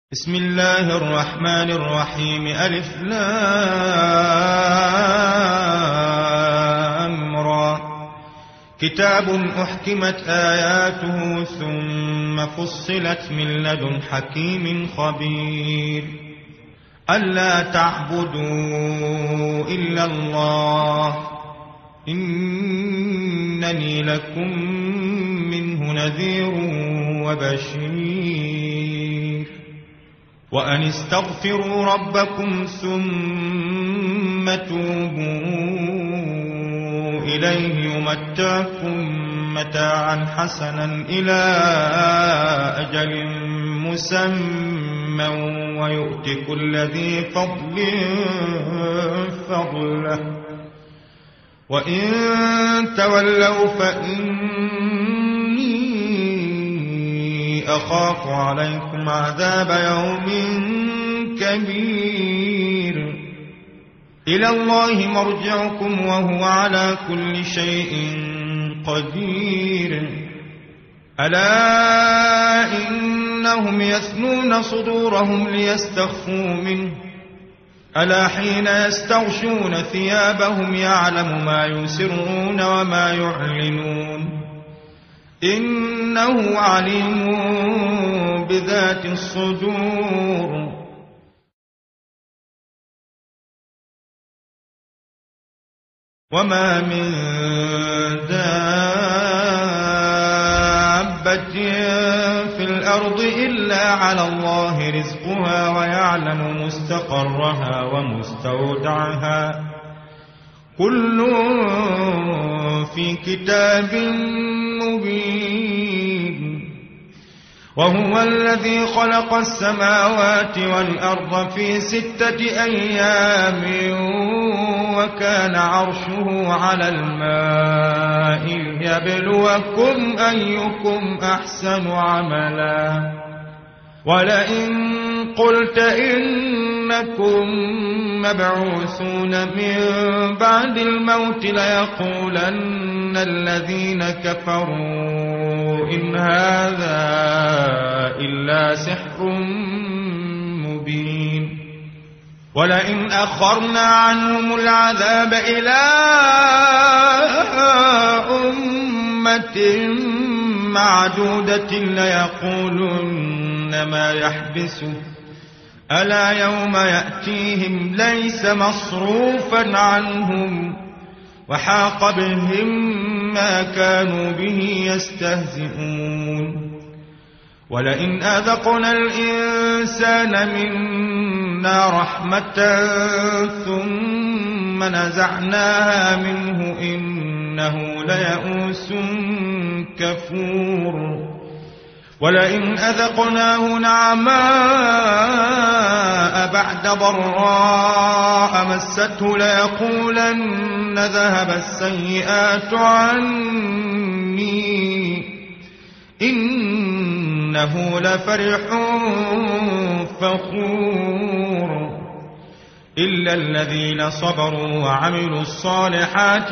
بسم الله الرحمن الرحيم. ألف لام را. كتاب أحكمت آياته ثم فصلت من لدن حكيم خبير. ألا تعبدوا إلا الله إنني لكم منه نذير وبشير. وأن استغفروا ربكم ثم توبوا إليه يمتعكم متاعا حسنا إلى أجل مسمى ويؤت كل ذي فضل فضله. وإن تولوا فإني أخاف عليكم عذاب يوم كبير. إلى الله مرجعكم وهو على كل شيء قدير. ألا إنهم يثنون صدورهم ليستخفوا منه ألا حين يستغشون ثيابهم يعلم ما يسرون وما يعلنون إنه عليم بذات الصدور. وما من دابة في الأرض إلا على الله رزقها ويعلم مستقرها ومستودعها كل في كتاب مبين. وهو الذي خلق السماوات والأرض في 6 أيام وكان عرشه على الماء ليبلوكم أيكم أحسن عملا. ولئن قلت إنكم مبعوثون من بعد الموت ليقولن الذين كفروا إن هذا إلا سحر مبين. ولئن أخرنا عنهم العذاب إلى أمة معدودة ليقولن ما يحبسه ألا يوم يأتيهم ليس مصروفا عنهم وحاق بهم ما كانوا به يستهزئون. ولئن أذقنا الإنسان منا رحمة ثم نزعناها منه إنه ليئوس كفور. ولئن أذقناه نعماء بعد ضراء مسته ليقولن ذهب السيئات عني إنه لفرح فخور. إلا الذين صبروا وعملوا الصالحات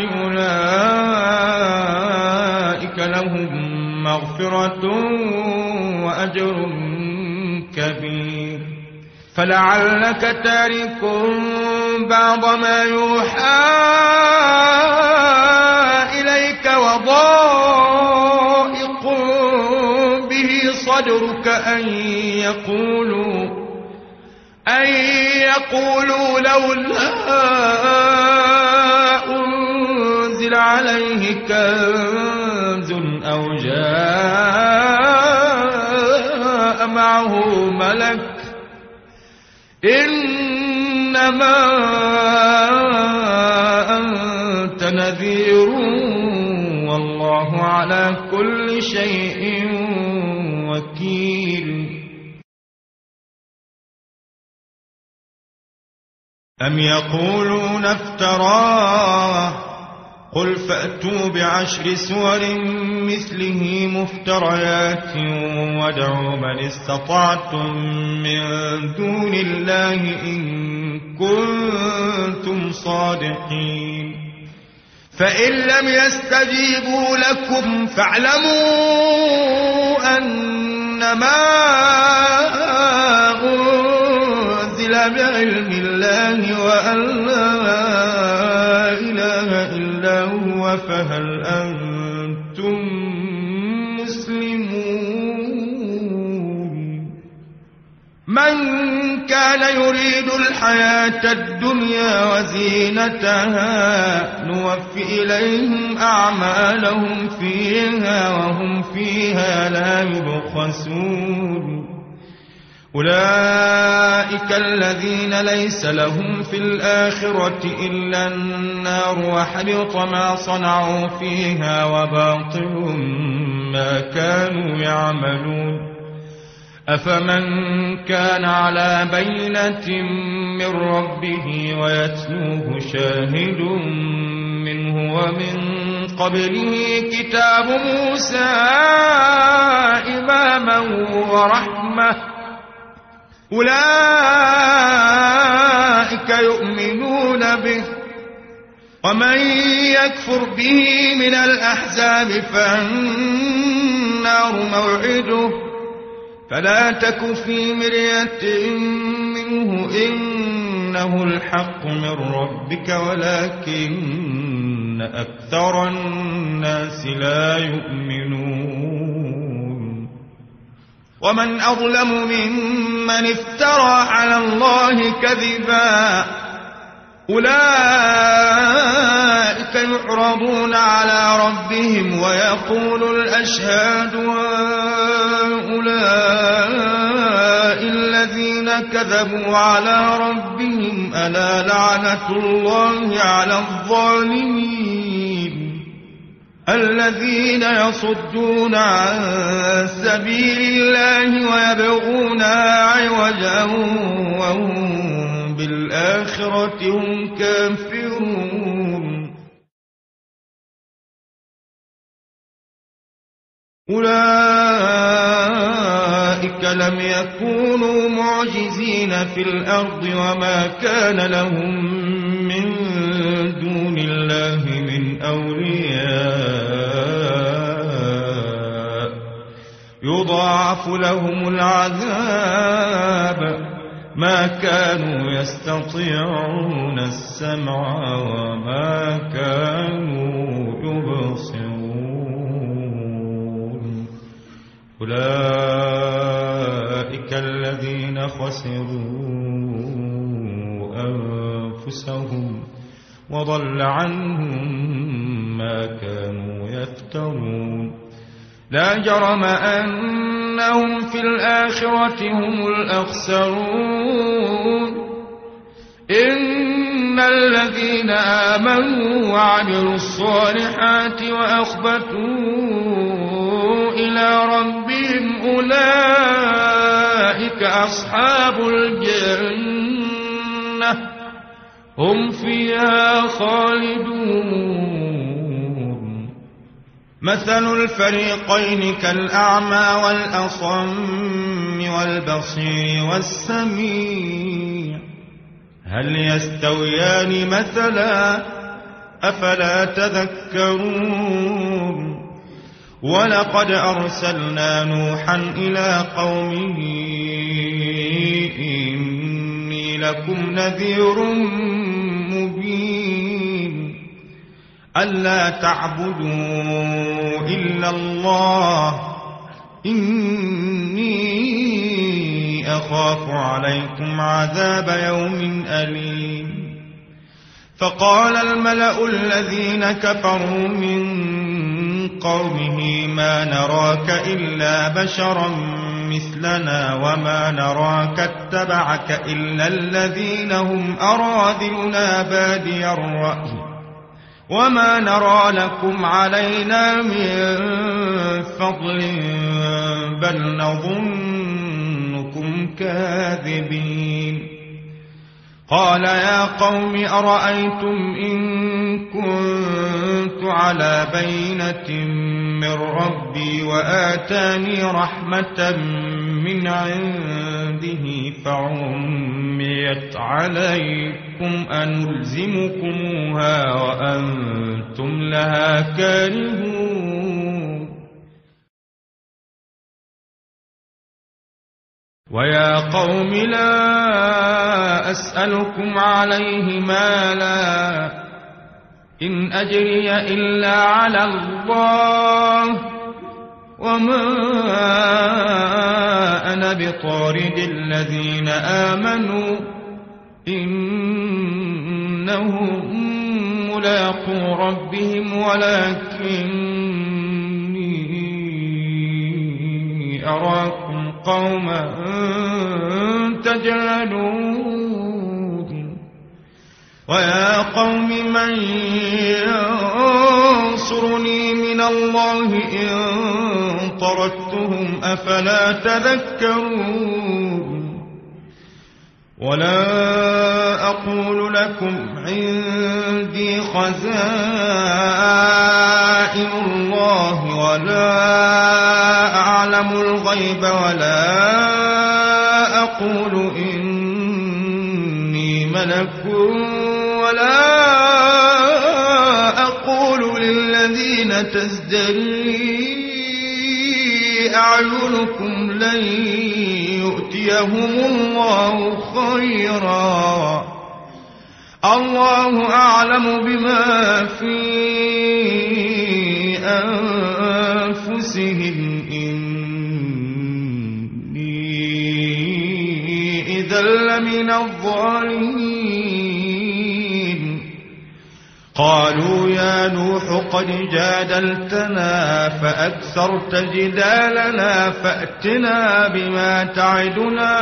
أولئك لهم مغفرة وأجر كبير. فلعلك تارك بعض ما يوحى إليك وضائق به صدرك أن يقولوا لولا أنزل عليه كنز أو جاء معه ملك إنما أنت نذير والله على كل شيء وكيل. أم يقولون افتراه قل فأتوا ب10 سور مثله مفتريات وادعوا من استطعتم من دون الله إن كنتم صادقين. فإن لم يستجيبوا لكم فاعلموا أن إنما أنزل بعلم الله وأن لا إله إلا هو فهل أنتم مسلمون. من كان يريد الحياة الدنيا وزينتها نوفي إليهم أعمالهم فيها وهم فيها لا يبخسون. أولئك الذين ليس لهم في الآخرة إلا النار وحبط ما صنعوا فيها وباطل ما كانوا يعملون. أفمن كان على بينة من ربه ويتلوه شاهد منه ومن قبله كتاب موسى إماما ورحمة أولئك يؤمنون به. ومن يكفر به من الأحزاب فالنار موعده فلا تك في مرية منه إنه الحق من ربك ولكن أكثر الناس لا يؤمنون. ومن أظلم ممن افترى على الله كذبا أولئك يعرضون على ربهم ويقول الأشهاد هؤلاء الذين كذبوا على ربهم ألا لعنة الله على الظالمين الذين يصدون عن سبيل الله ويبغونها عوجا وهم بالآخرة هم كافرون. أولئك لم يكونوا معجزين في الأرض وما كان لهم من دون الله من أولياء يضاعف لهم العذاب ما كانوا يستطيعون السمع وما كانوا يبصرون. أولئك الذين خسروا أنفسهم وضل عنهم ما كانوا يفترون. لا جرم أنهم في الآخرة هم الأخسرون. إن الذين آمنوا وعملوا الصالحات وأخبتوا إلى ربهم أولئك أصحاب الجنة هم فيها خالدون. مثل الفريقين كالأعمى والأصم والبصير والسميع هل يستويان مثلا أفلا تذكرون. ولقد أرسلنا نوحا إلى قومه إني لكم نذير مبين ألا تعبدوا إلا الله إني أخاف عليكم عذاب يوم أليم. فقال الملأ الذين كفروا من قومه ما نراك إلا بشرا مثلنا وما نراك اتبعك إلا الذين هم أراذلنا بادي الرأي وما نرى لكم علينا من فضل بل نظنكم كاذبين. قال يا قوم أرأيتم إن كنت على بينة من ربي وآتاني رحمة من عنده فعميت عليكم أنلزمكموها وأنتم لها كارهون. ويا قوم لا أسألكم عليه مالا إن أجري إلا على الله وما أنا بطارد الذين آمنوا إنهم ملاقو ربهم ولكني أراكم قوما تجهلون ويا قوم من ينصرني من الله إن طردتهم أفلا تذكرون ولا أقول لكم عندي خزائن الله ولا أعلم الغيب ولا أقول إني ملك ولا أقول للذين تزدري أعينكم لن يؤتيهم الله خيرا الله أعلم بما في أنفسهم إني إذا لمن الظالمين قالوا يا نوح قد جادلتنا فأكثرت جدالنا فأتنا بما تعدنا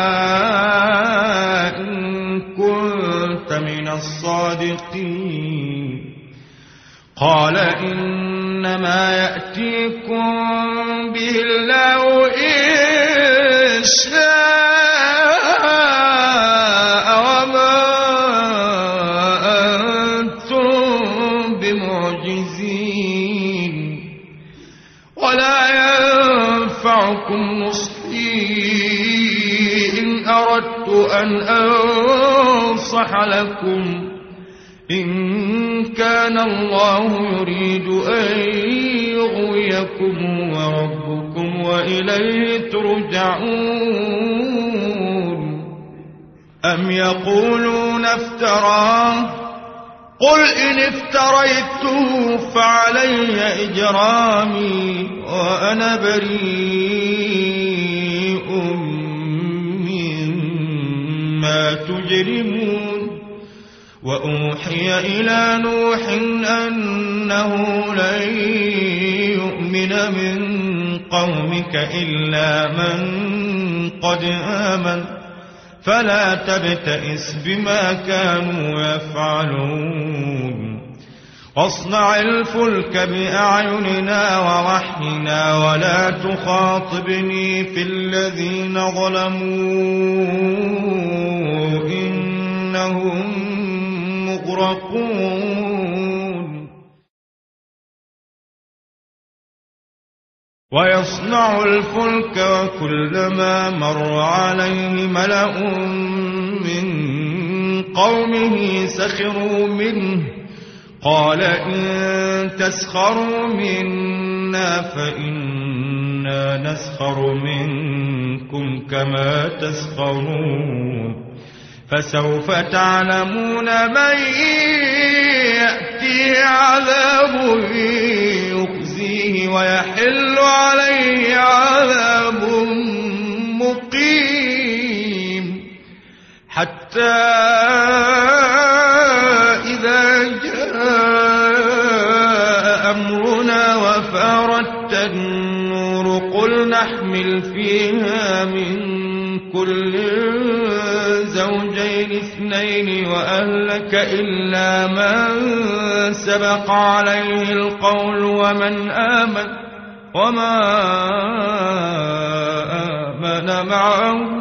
إن كنت من الصادقين قال إنما يأتيكم به الله إن شاء وما ولا ينفعكم نصحي إن أردت أن أنصح لكم إن كان الله يريد أن يغويكم وربكم وإليه ترجعون أم يقولون افتراه قل إن افتريته فعلي إجرامي وأنا بريء مما تجرمون وأوحي إلى نوح أنه لن يؤمن من قومك إلا من قد آمن فلا تبتئس بما كانوا يفعلون واصنع الفلك بأعيننا ووحينا ولا تخاطبني في الذين ظلموا إنهم مغرقون ويصنع الفلك وكلما مر عليه ملأ من قومه سخروا منه قال إن تسخروا منا فإنا نسخر منكم كما تسخرون فسوف تعلمون من يأتيه عذاب يخزيه ويحل عليه عذاب مقيم حتى إذا جاء أمرنا وفارت النور قل نحمل فيها من كل زوجين اثنين وأهلك إلا من سبق عليه القول ومن آمن وما آمن معه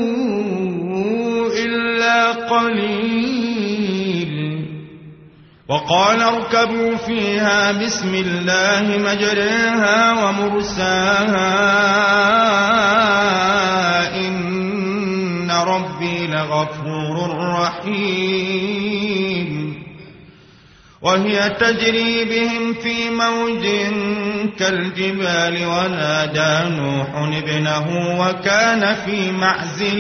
إلا قليل وقال اركبوا فيها بسم الله مجريها ومرساها إن ربي لغفور رحيم وهي تجري بهم في موج كالجبال ونادى نوح ابنه وكان في معزل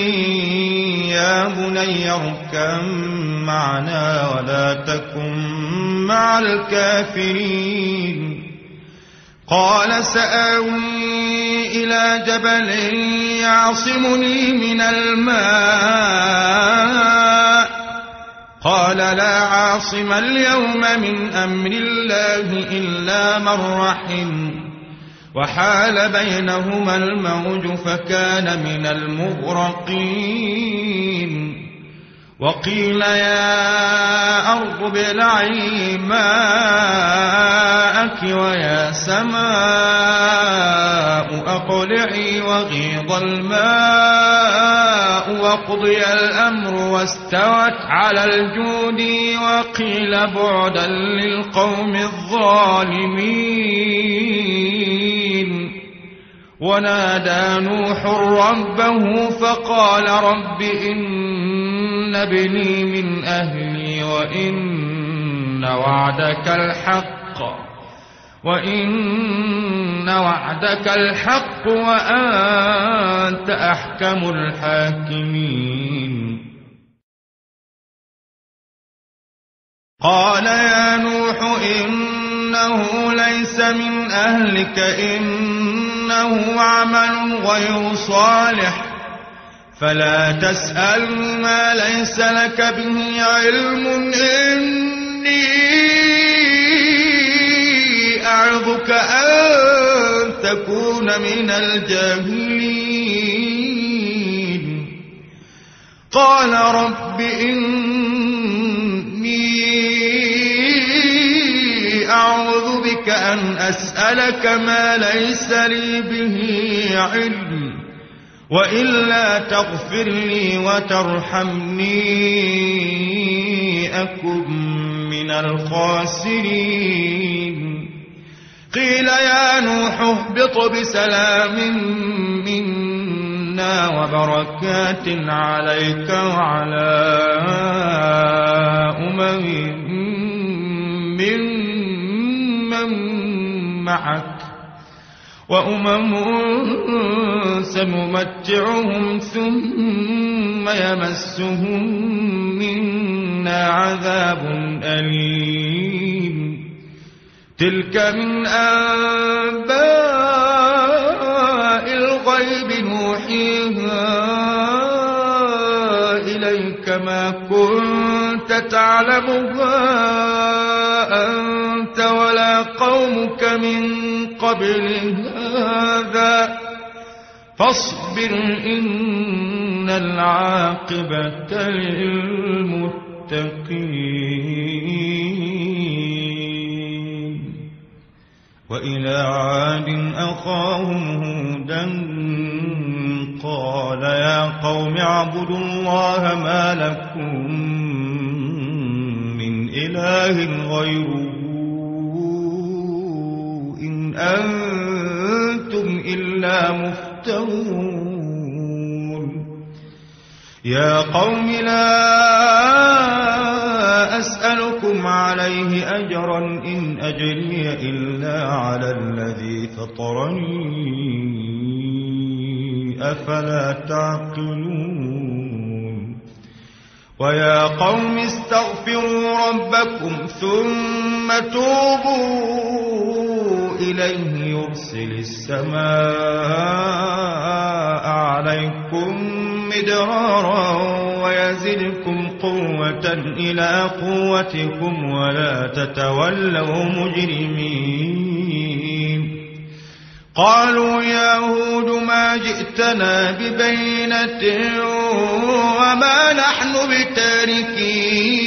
يا بني اركب معنا ولا تكن مع الكافرين قال سآوي إلى جبل يعصمني من الماء قال لا عاصم اليوم من أمر الله إلا من رحم وحال بينهما الموج فكان من المغرقين وقيل يا أرض ابلعي ماءك ويا سماء أقلعي وغيض الماء وقضي الأمر واستوت على الجود وقيل بعدا للقوم الظالمين ونادى نوح ربه فقال رب إن ابني من أهلي وإن وعدك الحق وأنت أحكم الحاكمين قال يا نوح إنه ليس من أهلك إنه عمل غير صالح فلا تسأل ما ليس لك به علم إني أعظك أن تكون من الجاهلين قال رب إني أعوذ بك أن أسألك ما ليس لي به علم وإلا تغفر لي وترحمني أكن من الخاسرين قيل يا نوح اهبط بسلام منا وبركات عليك وعلى ممن معك وأمم سنمتعهم ثم يمسهم منا عذاب أليم تلك من أنباء الغيب نوحيها إليك ما كنت تعلمها أنت ولا قومك من قبل هذا فاصبر إن العاقبة للمتقين وإلى عاد أخاهم هودا قال يا قوم اعبدوا الله ما لكم من إله غيره إن أنتم إلا مفترون يا قوم لا أسألكم عليه أجرا إن أجري إلا على الذي فطرني أفلا تعقلون ويا قوم استغفروا ربكم ثم توبوا إليه يرسل السماء عليكم مدرارا ويزدكم قوة إلى قوتكم ولا تتولوا مجرمين قالوا يا هود ما جئتنا ببينة وما نحن بتاركي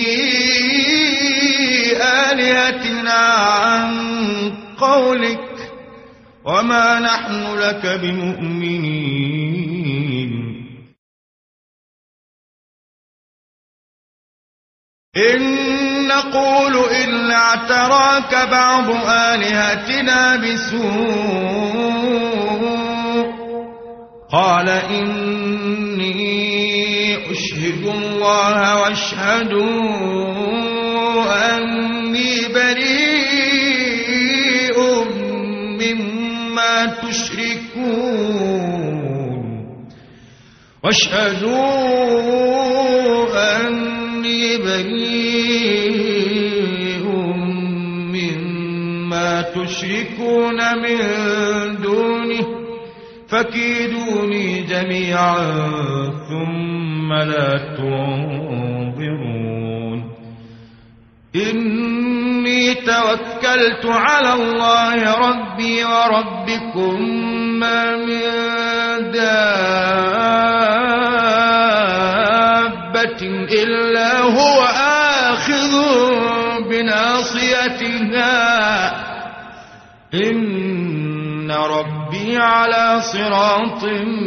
آلهتنا عن قولك وما نحن لك بمؤمنين إن نقول إلا اعتراك بعض آلهتنا بسوء قال إني أشهد الله واشهدوا أني واشهدوا أني بريء مما تشركون من دونه فكيدوني جميعا ثم لا تنظرون إني توكلت على الله ربي وربكم ما من دابة إلا هو آخذ بناصيتها إن ربي على صراط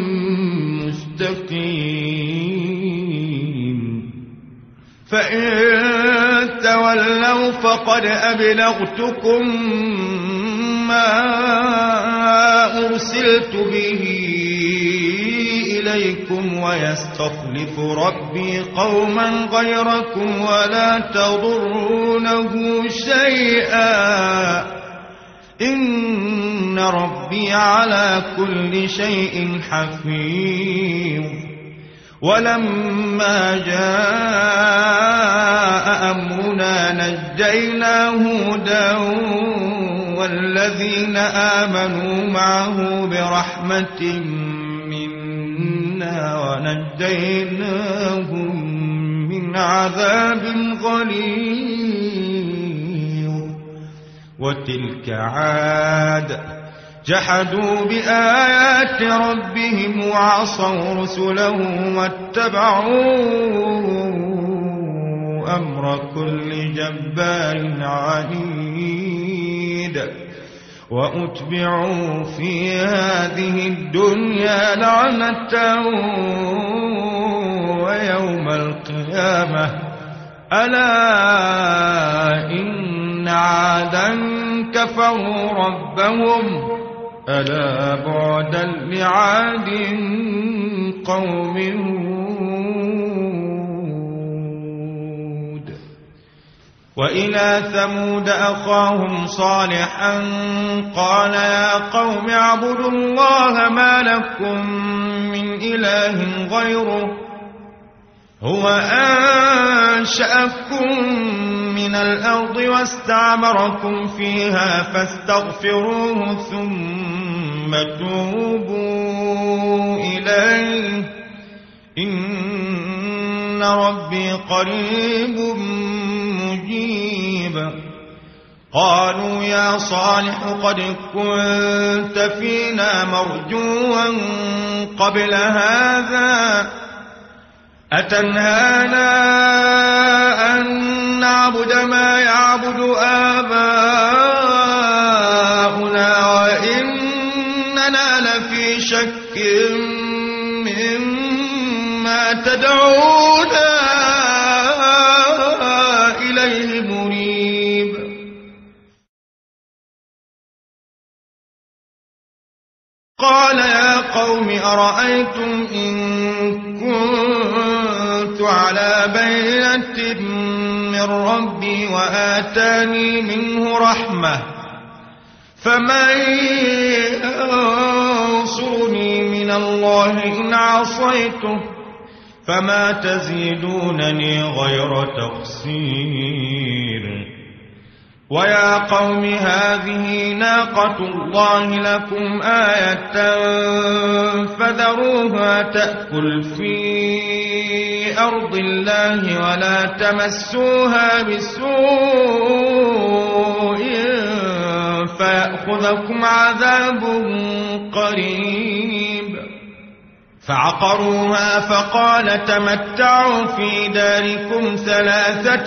مستقيم فإن تولوا فقد أبلغتكم ما أرسلت به إليكم ويستخلف ربي قوما غيركم ولا تضرونه شيئا إن ربي على كل شيء حفيظ ولما جاء أمرنا نجينا هودا والذين آمنوا معه برحمة منا ونجيناهم من عذاب غليظ وتلك عاد جحدوا بآيات ربهم وعصوا رسله واتبعوا أمر كل جبار عنيد وأتبعوا في هذه الدنيا لعنة ويوم القيامة ألا إن عادا كفروا ربهم ألا بعدا لعاد قوم هود وإلى ثمود أخاهم صالحا قال يا قوم اعبدوا الله ما لكم من إله غيره هو أنشأكم من الأرض واستعمركم فيها فاستغفروه ثم توبوا إليه إن ربي قريب مجيب قالوا يا صالح قد كنت فينا مرجوا قبل هذا أتنهانا أن نعبد ما يعبد آباؤنا وإننا لفي شك مما تدعونا إليه مريب قال يا قوم أرأيتم إن كنت على بينة من ربي وآتاني منه رحمة فمن ينصرني من الله إن عصيته فما تزيدونني غير تقصير ويا قوم هذه ناقة الله لكم آية فذروها تأكل في أرض الله ولا تمسوها بسوء فيأخذكم عذاب قريب فعقروها فقال تمتعوا في داركم 3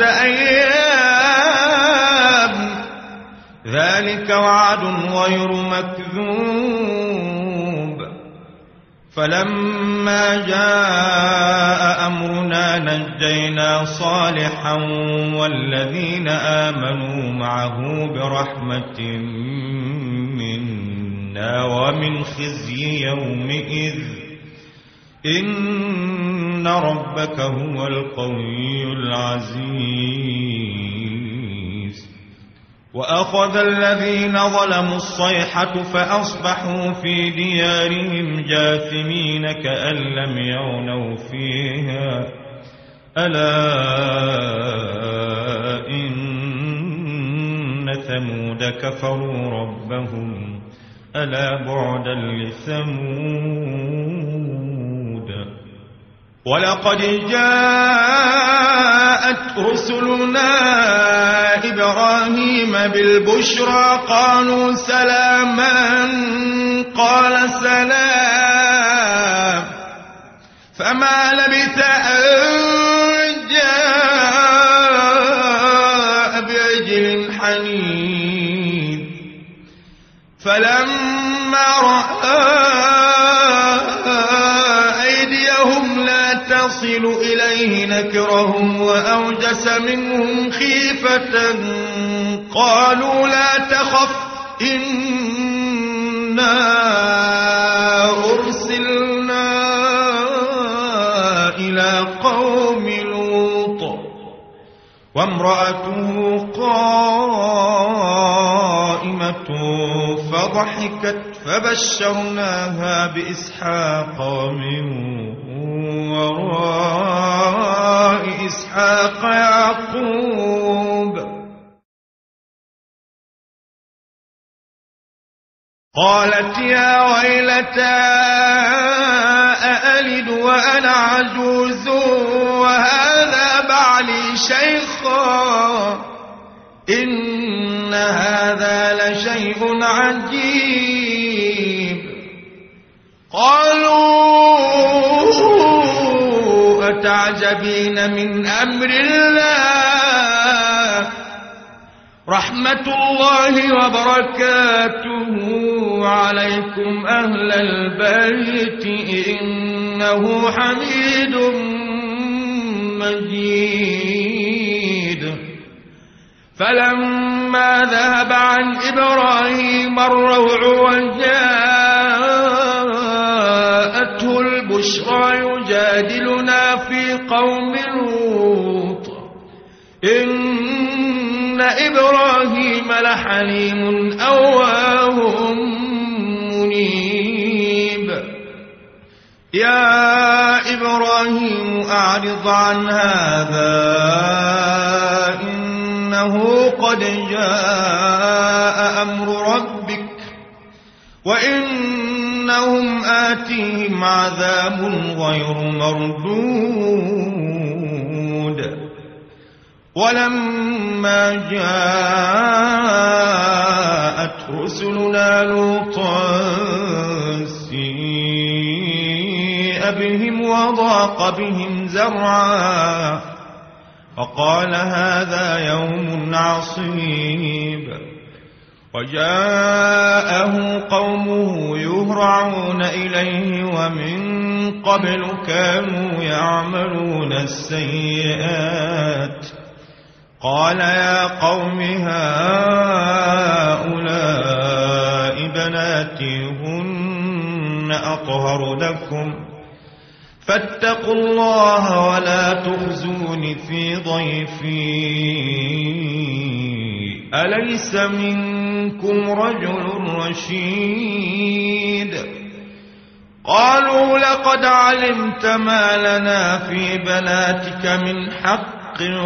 أيام ذلك وعد غير مكذوب فلما جاء أمرنا نجينا صالحا والذين آمنوا معه برحمة منا ومن خزي يومئذ إن ربك هو القوي العزيز وأخذ الذين ظلموا الصيحة فأصبحوا في ديارهم جاثمين كأن لم يغنوا فيها ألا إن ثمود كفروا ربهم ألا بعدا لثمود ولقد جاءت رسلنا إبراهيم بالبشرى قالوا سلاما قال سلام فما لبث أن جاء بعجل حنيذ فلما رأى أيديهم لا تصل إليه نكرهم وأوجس منهم خيفة قالوا لا تخف إنا أرسلنا إلى قوم لوط وامرأته قائمة فضحكت فبشرناها بإسحاق ومن وراء إسحاق يعقوب قالت يا ويلتى أألد وأنا عجوز وهذا بعلي شيخا إن هذا لشيء عجيب قالوا أتعجبين من أمر الله رحمة الله وبركاته عليكم أهل البيت إنه حميد مجيد فلما ذهب عن إبراهيم الروع وجاءته البشرى يجادلنا في قوم لوط إن إبراهيم لحليم أواه منيب يا إبراهيم أعرض عن هذا إنه قد جاء أمر ربك وإنهم آتيهم عذاب غير مردود ولما جاءت رسلنا لوطا سيء بهم وضاق بهم زرعا فقال هذا يوم عصيب وجاءه قومه يهرعون إليه ومن قبل كانوا يعملون السيئات قال يا قوم هؤلاء بناتي هن أطهر لكم فاتقوا الله ولا تخزون في ضيفي أليس منكم رجل رشيد قالوا لقد علمت ما لنا في بناتك من حق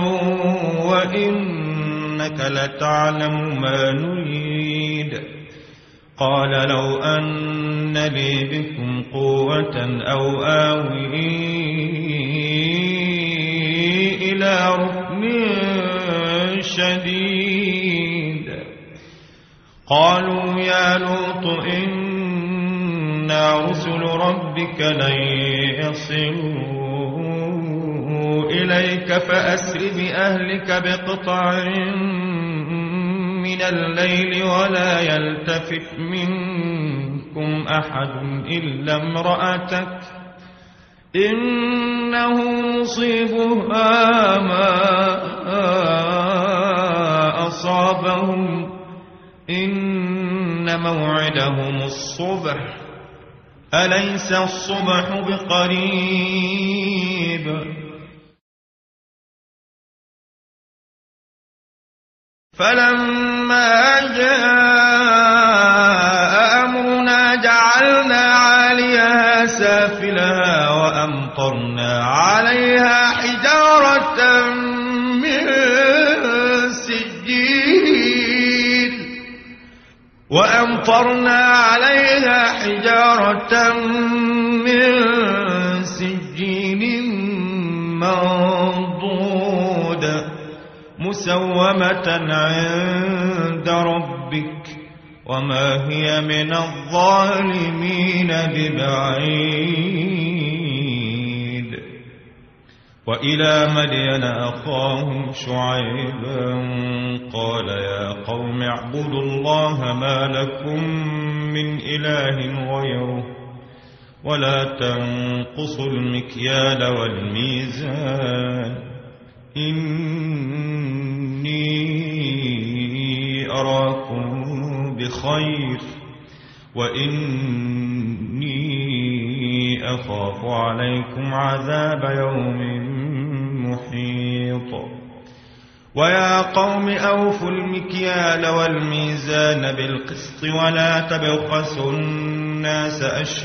وإنك لتعلم ما نريد قال لو أن لي بكم قوة أو آوي إلى ركن شديد قالوا يا لوط إنا رسل ربك لن يصلوا إليك فأسر بأهلك بقطع من الليل ولا يلتفت منكم أحد إلا امرأتك إنه مصيبها ما أصابهم إن موعدهم الصبح أليس الصبح بقريب فلما جاء أمرنا جعلنا عاليها سافلها وأمطرنا عليها حجارة من سجيل منضود مسومة عند ربك وما هي من الظالمين ببعيد. وإلى مدين أخاهم شعيبا قال يا قوم اعبدوا الله ما لكم من إله غيره ولا تنقصوا المكيال والميزان إني أراكم بخير وإني أخاف عليكم عذاب يوم محيط. ويا قوم أوفوا المكيال والميزان بالقسط ولا تبخسوا الناس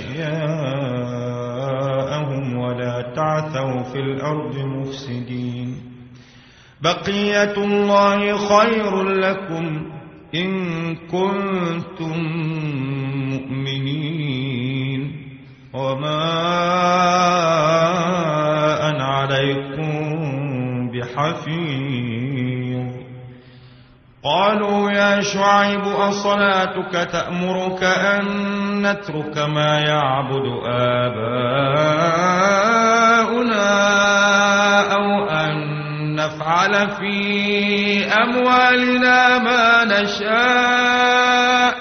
أشياءهم ولا تعثوا في الأرض مفسدين. بقية الله خير لكم إن كنتم مؤمنين وما أنا عليكم بحفيظ. قالوا يا شعيب أصلاتك تأمرك أن نترك ما يعبد آباؤنا أو أن نفعل في أموالنا ما نشاء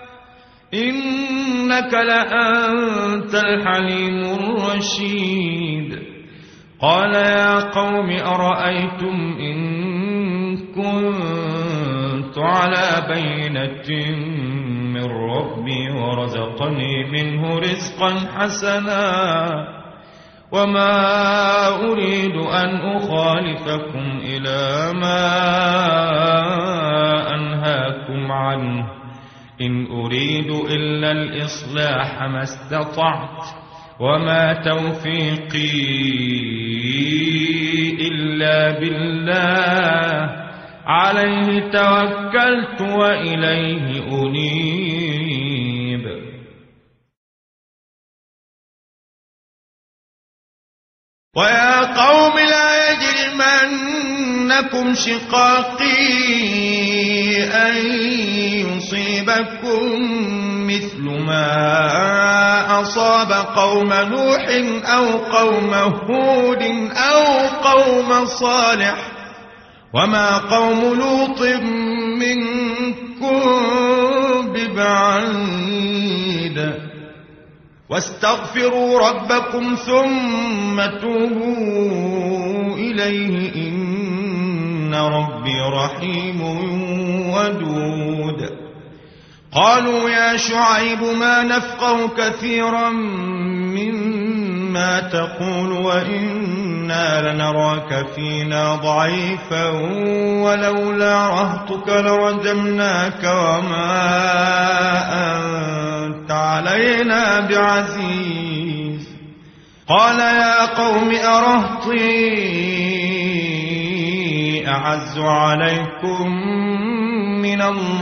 إنك لأنت الحليم الرشيد. قال يا قوم أرأيتم إن كنت على بينة من ربي ورزقني منه رزقا حسنا وما أريد أن أخالفكم إلى ما أنهاكم عنه إن أريد إلا الإصلاح ما استطعت وما توفيقي إلا بالله عليه توكلت وإليه أنيب. ويا قوم لا يجرمنكم شقاقي أن يصيبكم مثل ما أصاب قوم نوح أو قوم هود أو قوم صالح وما قوم لوط منكم ببعيد. واستغفروا ربكم ثم توبوا إليه إن ربي رحيم ودود. قالوا يا شعيب ما نفقه كثيرا مما تقول وإنا لنراك فينا ضعيفا ولولا رهطك لرجمناك وما أنت علينا بعزيز. قال يا قوم أرهطي أعز عليكم من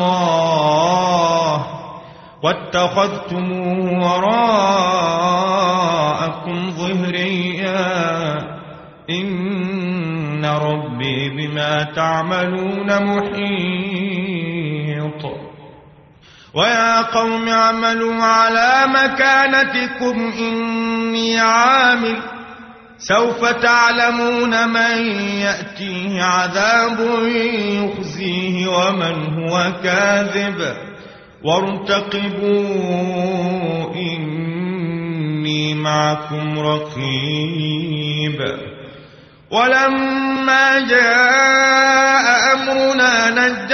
الله واتخذتموه وراءكم ظهريا إن ربي بما تعملون محيط. ويا قوم اعملوا على مكانتكم إني عامل سوف تعلمون من يأتيه عذاب يخزيه ومن هو كاذب وارتقبوا إني معكم رقيب. ولما جاء أمرنا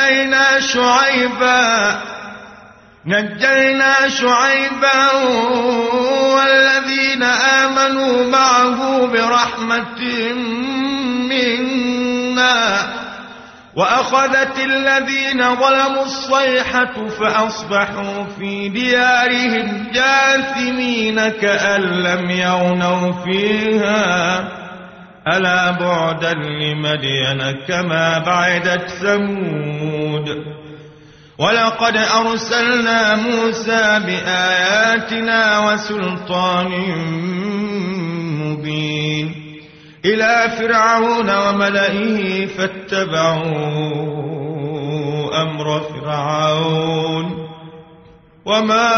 نجينا شعيبا والذين آمنوا معه برحمة منا وأخذت الذين ظلموا الصيحة فأصبحوا في ديارهم جاثمين كأن لم يغنوا فيها ألا بعدا لمدين كما بعدت ثمود ولقد أرسلنا موسى بآياتنا وسلطان مبين إلى فرعون وملئه فاتبعوا أمر فرعون وما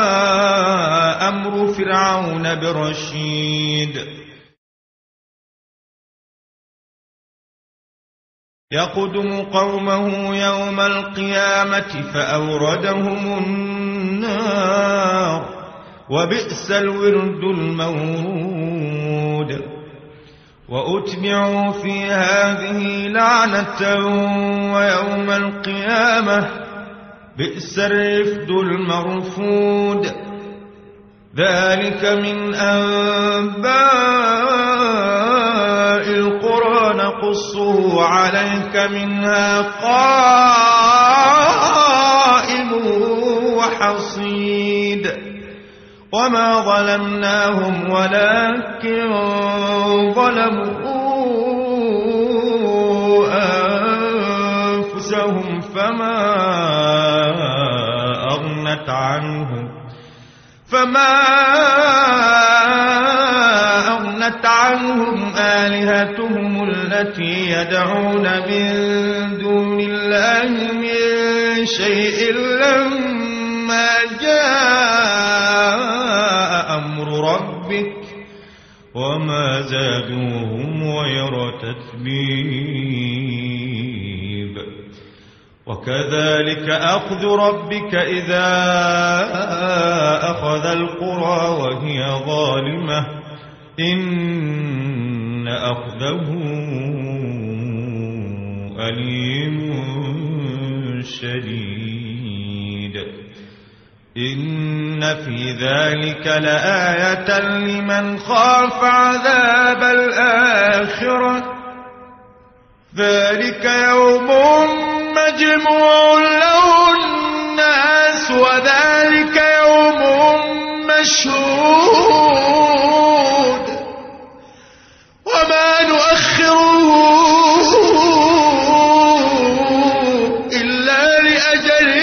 أمر فرعون برشيد يقدم قومه يوم القيامة فأوردهم النار وبئس الورد المورود وأتبعوا في هذه لعنة ويوم القيامة بئس الرفد المرفود ذلك من أنباء القرى نقصه عليك منها قائم وحصيد وما ظلمناهم ولكن ظلموا أنفسهم فما أغنت عنهم آلهتهم التي يدعون من دون الله من شيء لما جاء أمر ربك وما زادوهم غير تتبيب وكذلك أخذ ربك إذا أخذ القرى وهي ظالمة إن أخذه أليم شديد إن في ذلك لآية لمن خاف عذاب الآخرة ذلك يوم مجموع له الناس وذلك يوم مشهود وما نؤخره إلا لأجل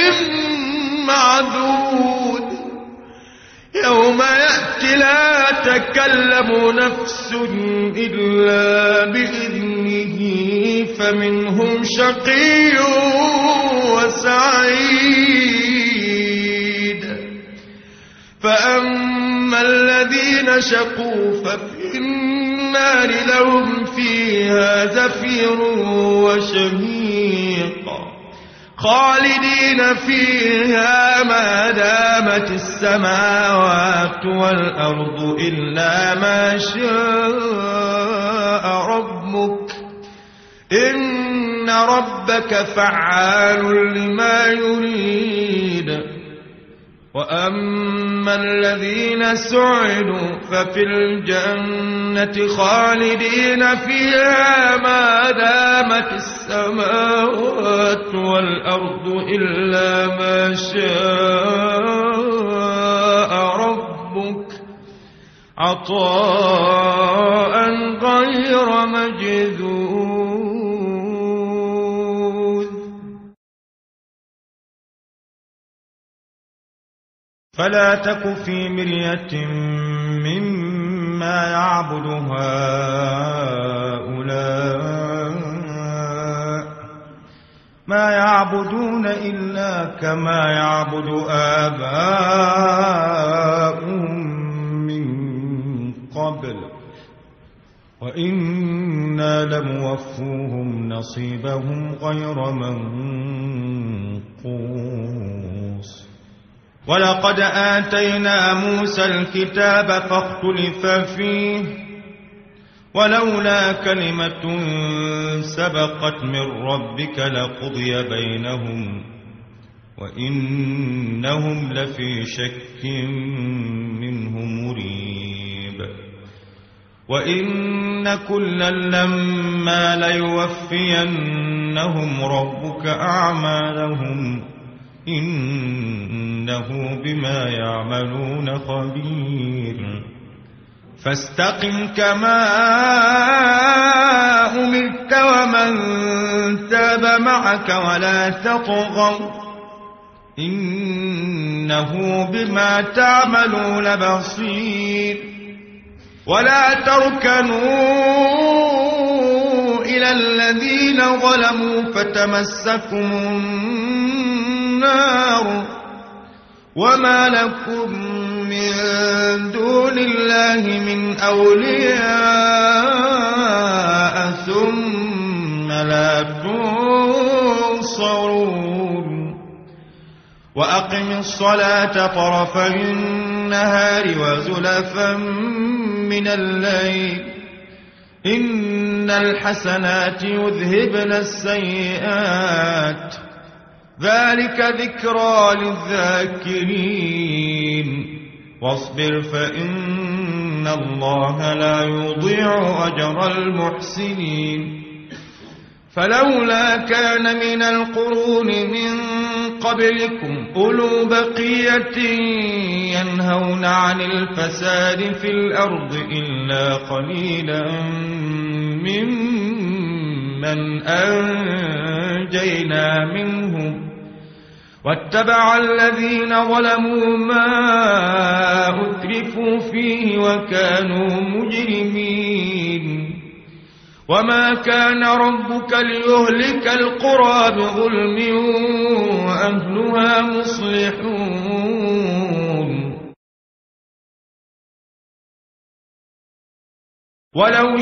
معدود يوم يأتي لا تكلم نفس إلا بإذنه فمنهم شقي وسعيد فأما الذين شقوا ففي النار لهم فيها زفير وشهيق خالدين فيها ما دامت السماوات والأرض إلا ما شاء ربك إن ربك فعال لما يريد وأما الذين سعدوا ففي الجنة خالدين فيها ما دامت السماوات والأرض إلا ما شاء ربك عطاء غير مجذوذ فلا تك في مرية مما يعبد هؤلاء ما يعبدون إلا كما يعبد آباؤهم من قبل وإنا لموفوهم نصيبهم غير منقوص ولقد آتينا موسى الكتاب فاختلف فيه ولولا كلمة سبقت من ربك لقضي بينهم وإنهم لفي شك منه مريب وإن كلا لما ليوفينهم ربك أعمالهم إنه بما يعملون خبير فاستقم كما أمرت ومن تاب معك ولا تطغوا إنه بما تعملون بصير ولا تركنوا إلى الذين ظلموا فتمسكم النار وما لكم من دون الله من أولياء ثم لا تنصرون وأقم الصلاة طرفي النهار وزلفا من الليل إن الحسنات يذهبن السيئات ذلك ذكرى للذاكرين واصبر فإن الله لا يضيع أجر المحسنين فلولا كان من القرون من قبلكم أولو بقية ينهون عن الفساد في الأرض إلا قليلا ممن أنجينا منهم واتبع الذين ظلموا ما أترفوا فيه وكانوا مجرمين وما كان ربك ليهلك القرى بظلم وأهلها مصلحون ولو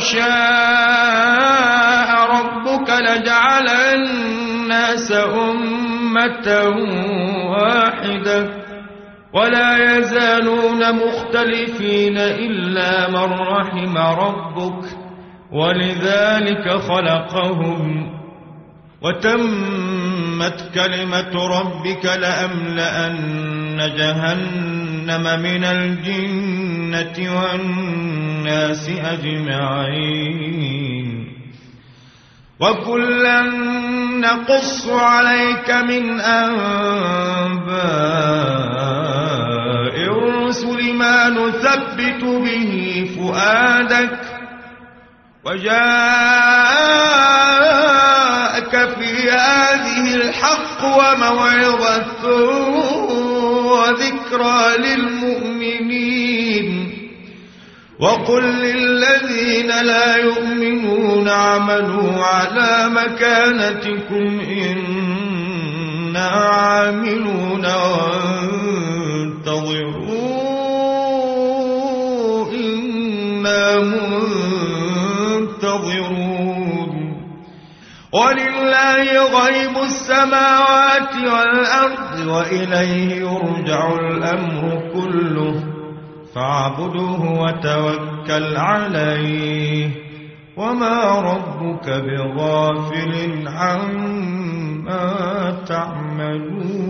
شاء ربك لجعل الناس أمة واحدة ولا يزالون مختلفين إلا من رحم ربك ولذلك خلقهم وتمت كلمة ربك لأملأن جهنم من الجنة والناس أجمعين وكلا نقص عليك من أنباء الرسل ما نثبت به فؤادك وجاءك في هذه الحق وموعظة وذكرى للمؤمنين وقل للذين لا يؤمنون اعملوا على مكانتكم إنا عاملون وانتظروا إنا منتظرون ولله غيب السماوات والأرض وإليه يرجع الأمر كله فاعبده وتوكل عليه وما ربك بغافل عما تعملون